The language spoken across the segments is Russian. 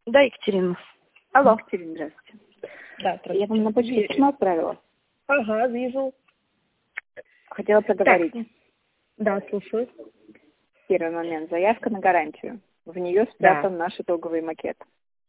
Да, Екатерина. Алло. Екатерина, здравствуйте. Да, Я вам на почту письмо отправила. Ага, вижу. Хотела проговорить. Так. Да, слушаю. Первый момент. Заявка на гарантию. В нее спрятан наш итоговый макет.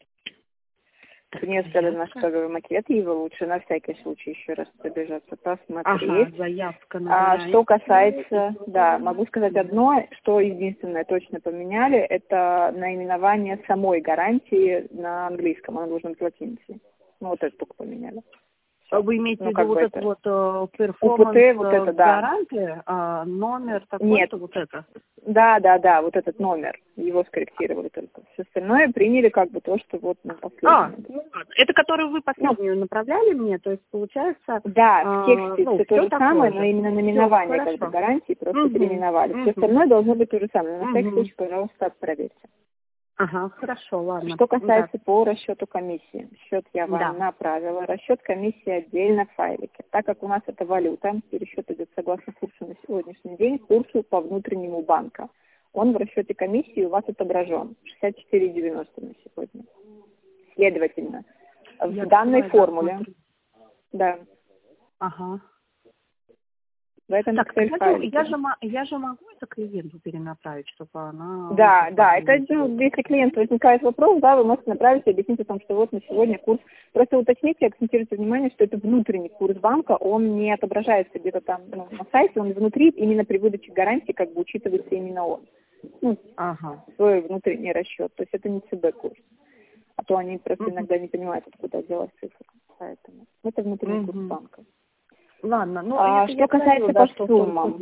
В нее спрятан наш итоговый макет, и его лучше на всякий случай еще раз пробежаться, посмотреть. Ага, заявка на гарантию. Что касается, да, могу сказать одно, что единственное точно поменяли, это наименование самой гарантии на английском, оно должно быть латиницей. Ну, вот это только поменяли. Вы имеете в виду вот это вот перформанс УПТ, вот это, да. гарантия, номер такой-то, Нет. вот это? Да, вот этот номер, его скорректировали только. Все остальное приняли как бы то, что вот на последнем. Ну ладно. Это которую вы последнюю направляли мне, то есть получается... Да, в тексте все то же самое, но именно наименование как бы гарантии просто переименовали. Все остальное должно быть то же самое. На всякий случай, пожалуйста, проверьте. Ага, хорошо, ладно. Что касается по расчету комиссии. Счет я вам направила. Расчет комиссии отдельно в файлике. Так как у нас это валюта, пересчет идет согласно курсу на сегодняшний день, курсу по внутреннему банка. Он в расчете комиссии у вас отображен. 64,90 на сегодня. Следовательно, в данной формуле... Да. Ага. В этом так, я же могу это клиенту перенаправить, чтобы она... Да, это, если клиент возникает вопрос, да, вы можете направить и объяснить о том, что вот на сегодня курс. Просто уточните, акцентируйте внимание, что это внутренний курс банка, он не отображается где-то там на сайте, он внутри, именно при выдаче гарантии как бы учитывается именно он. Свой внутренний расчет. То есть это не ЦБ-курс. А то они просто иногда не понимают, откуда делать цифры. Поэтому это внутренний курс банка. Ладно, что касается по суммам,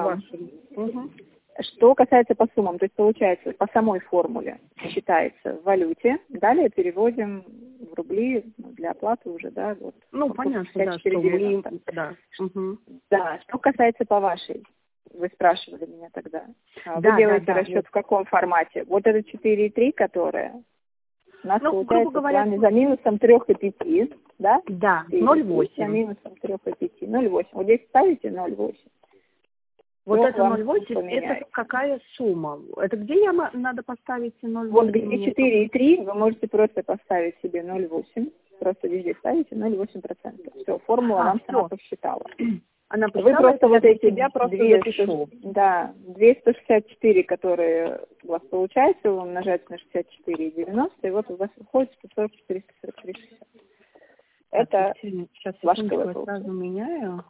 Что касается по суммам, то есть получается по самой формуле считается в валюте, далее переводим в рубли для оплаты уже, да, вот. Понятно, да, что мы, Да, что касается по вашей, вы спрашивали меня тогда. Вы делаете расчет в каком формате? Вот это 4,3, которая у нас получается с вами за минусом 3 и 5, да? Да, 0,8. За минусом 3 и 5, 0,8. Вот здесь ставите 0,8. Вот это 0,8, это какая сумма? Это где надо поставить 0,8? Вот где 4,3, вы можете просто поставить себе 0,8. Просто везде ставите 0,8%. Все, формула вам сама посчитала. Она посчитала, вы просто вот эти себя просто запишу. Да, 264, которые у вас получается, вы умножаете на 64,90, и вот у вас выходит 144, 43, 60. Это сейчас ваш я сразу меняю.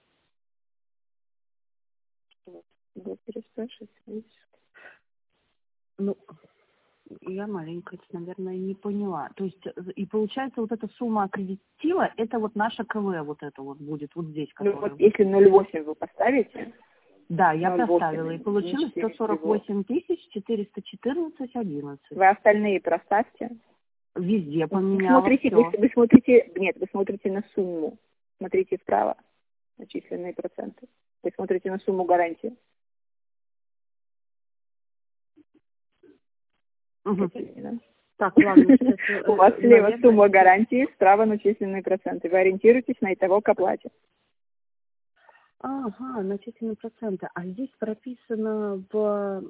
Вы переспрашиваете, видишь? Я маленько, наверное, не поняла. То есть, и получается, вот эта сумма аккредитива, это вот наша КВ вот это вот будет, вот здесь. Вот если 0,8 вы поставите... Да, я поставила, и получилось 148 414,11. Вы остальные проставьте. Везде поменяла. Вы смотрите на сумму. Смотрите вправо, начисленные проценты. Вы смотрите на сумму гарантии. Так, ладно. У вас слева сумма гарантии, справа начисленные проценты. Вы ориентируетесь на итого к оплате. Ага, начисленные проценты. А здесь прописано в...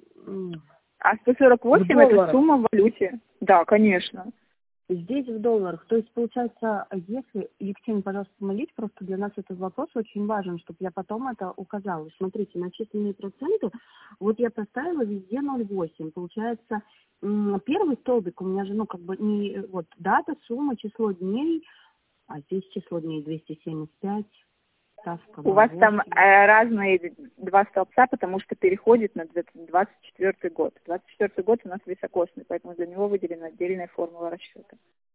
148 это сумма в валюте. Да, конечно. Здесь в долларах. То есть, получается, если... Екатерина, пожалуйста, помогите, просто для нас этот вопрос очень важен, чтобы я потом это указала. Смотрите, начисленные проценты, вот я поставила везде 0,8. Получается, первый столбик у меня же, не... Вот, дата, сумма, число дней, а здесь число дней 275. У вас там разные два столбца, потому что переходит на 24 год. 24 год у нас високосный, поэтому для него выделена отдельная формула расчета.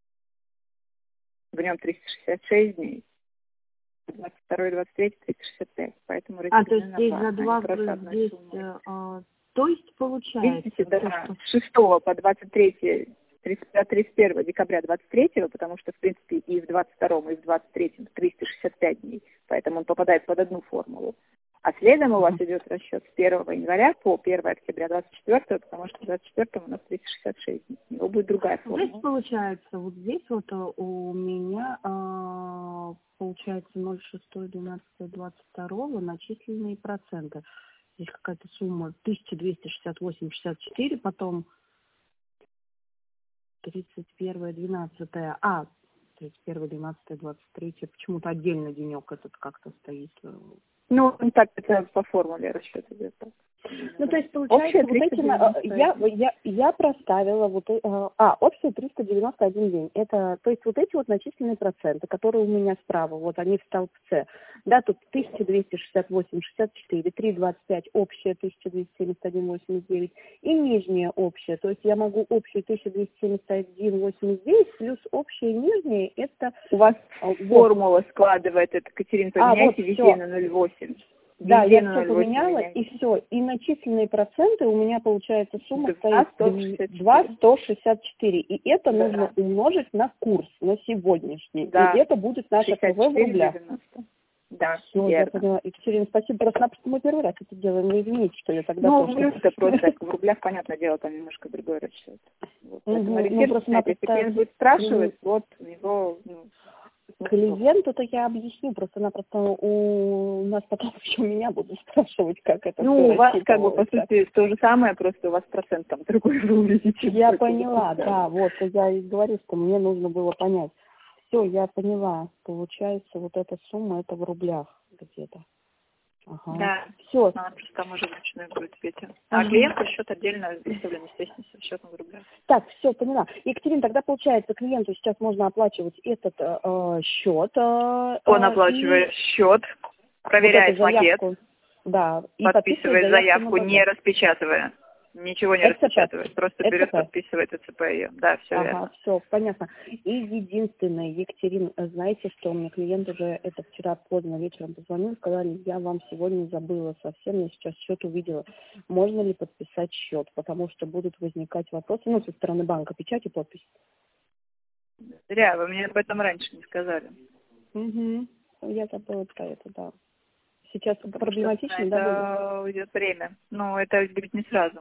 В нем 366 дней. 22 и 23 365. Поэтому то есть здесь за два, здесь, то есть получается... Видите, с 6 по 23 31 декабря 23, потому что, в принципе, и в 22 и в 23 365 дней, поэтому он попадает под одну формулу. А следом у вас идет расчет с 1 января по 1 октября 24, потому что в 24 у нас 366 дней. У него будет другая формула. Здесь получается, вот здесь вот у меня получается 0,6/12/22 начисленные проценты. Здесь какая-то сумма 1268,64, потом 31-12. 31-12-23. Почему-то отдельно денек этот как-то стоит. Ну, так это по формуле расчет идет так. Ну, то есть, получается, вот эти, я проставила, общие 391 день. Это, то есть, вот эти вот начисленные проценты, которые у меня справа, вот они в столбце. Да, тут 1268,64, 3,25 общая 1271,89 и нижняя общая. То есть, я могу общую 1271,89 плюс общая и нижняя, это... У вас формула складывает, это, Катерина, поменяйте вот везде на 0,8. Да, я все поменяла, и все. И начисленные проценты у меня, получается, сумма стоит 2,164. И это нужно умножить на курс, на сегодняшний. Да. И это будет наша КВ в рублях. 90. Да, все, я поняла. Екатерина, спасибо. Просто-напросто мы первый раз это делаем. Вы извините, что я тогда... Ну, это просто в рублях, понятное дело, там немножко другой расчет. Вот. Если клиент будет спрашивать, вот у него... Клиенту-то я объясню, просто-напросто у нас потом еще меня будут спрашивать, как это у вас как бы по сути то же самое, просто у вас процент там другой вы увидите. Я поняла, да, вот я и говорю, что мне нужно было понять. Все, я поняла, получается, вот эта сумма, это в рублях где-то. Ага. Да, все. Она просто там уже вручную будет, Петя. А клиенту счет отдельно выставлен, естественно, с счетом в рублях. Так, все, поняла. Екатерина, тогда получается, клиенту сейчас можно оплачивать этот счет. Он оплачивает счет, проверяет вот макет, да, и подписывает заявку, не распечатывая. Ничего не распечатывает, просто берет, подписывает ЭЦП ее. Да, все верно. Все, понятно. И единственное, Екатерина, знаете, что мне клиент уже это вчера поздно вечером позвонил, сказали, я вам сегодня забыла совсем, я сейчас счет увидела. Можно ли подписать счет? Потому что будут возникать вопросы, со стороны банка, печать и подпись. Зря, вы мне об этом раньше не сказали. Угу. Я забыла про это, да. Сейчас проблематично, да? Это уйдет время. Но это будет не сразу.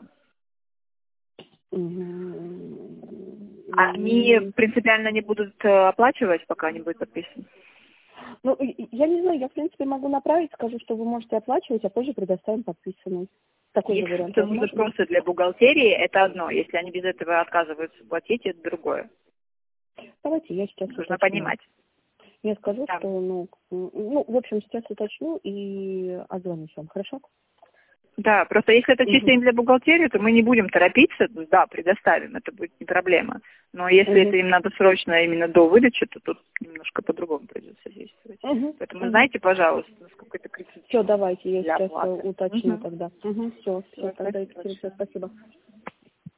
Они принципиально не будут оплачивать, пока не будет подписан? Ну, я не знаю, я, в принципе, могу направить, скажу, что вы можете оплачивать, а позже предоставим подписанный. Такой же вариант. Если это нужно просто для бухгалтерии, это одно. Если они без этого отказываются платить, это другое. Давайте, я сейчас нужно понимать. Я скажу, что, в общем, сейчас уточню и озвонюсь вам, хорошо? Да, просто если это чисто для бухгалтерии, то мы не будем торопиться, да, предоставим, это будет не проблема. Но если это им надо срочно именно до выдачи, то тут немножко по-другому придется действовать. Поэтому знаете, пожалуйста, насколько это критично. Все, давайте, я сейчас уточню тогда. Все, тогда, Екатерина, спасибо.